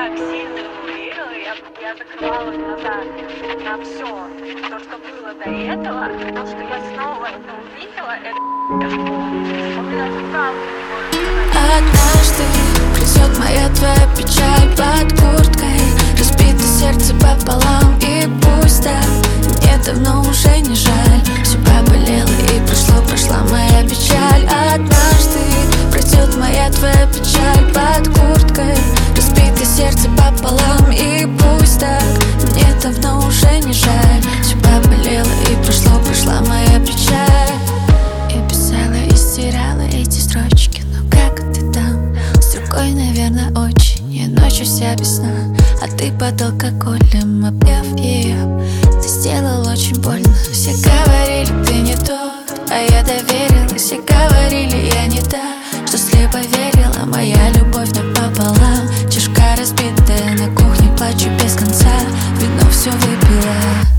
так сильно ему верила, я закрывала глаза на все, то, что было до этого, и то, что я снова это увидела, это он меня правда не может сказать. Однажды придет моя твоя печаль под курткой, разбито сердце пополам, и пусть так, мне давно уже не жаль. Все поболело и прошла моя печаль. Однажды пройдет моя твоя печаль под курткой, разбито сердце пополам, и пусть так, мне давно уже не жаль. Все поболело и прошла моя печаль. Я писала и стирала эти строчки, но как ты там? С другой, наверное, очень. Я ночью вся без сна, а ты под алкоголем, обняв ее. Ты сделал очень больно. Все говорили, ты не тот, а я доверилась. Все говорили, я не та, что слепо верила. Моя любовь напополам, чашка разбитая, на кухне плачу без конца, вино все выпила.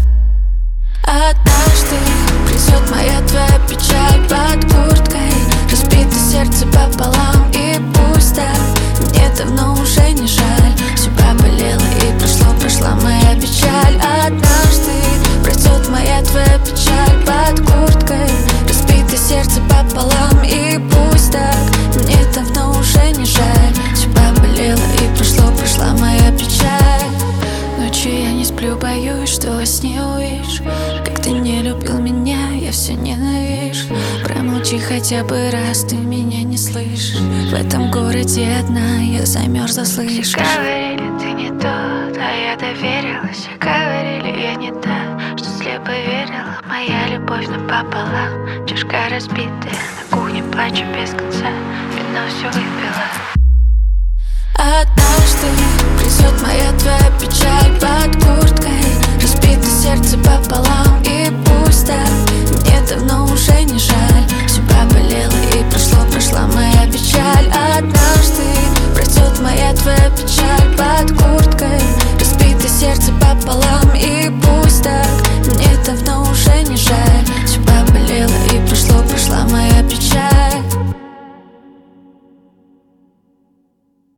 Однажды придет моя твоя печаль под курткой, разбито сердце пополам, и пусть так, мне давно уже не жаль. Все поболело и прошла моя печаль. Однажды пройдет моя твоя печаль под курткой, разбито сердце пополам, и пусть так, мне давно уже не жаль. Все поболело и прошла моя печаль. Ночью я не сплю, боюсь, что во сне увижу, как ты не любил меня, я все ненавижу. Промолчи хотя бы раз, ты меня не слышишь. В этом городе одна, я замерзла, слышишь? Все говорили, ты не тот, а я доверилась. Все говорили, я не та, что слепо верила. Моя любовь напополам, чашка разбитая, на кухне плачу без конца, вино все выпила. Однажды придет моя твоя печаль